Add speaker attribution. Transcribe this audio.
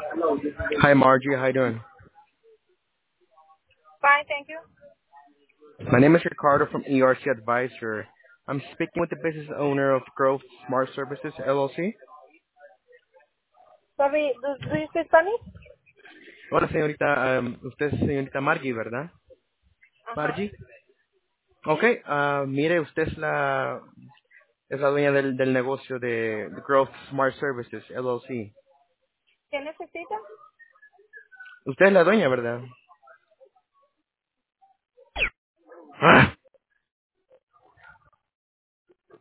Speaker 1: Hi, Margie. How you doing?
Speaker 2: Fine, thank you.
Speaker 1: My name is Ricardo from ERC Advisor. I'm speaking with the business owner of Growth Smart Services, LLC.
Speaker 2: Sorry, do you speak Spanish?
Speaker 1: Hola, señorita. Usted es señorita Margie, ¿verdad?
Speaker 2: Ajá.
Speaker 1: Margie. Ok. Mire, usted es la dueña del negocio de Growth Smart Services, LLC.
Speaker 2: ¿Qué necesita?
Speaker 1: Usted es la dueña, ¿verdad? Ah.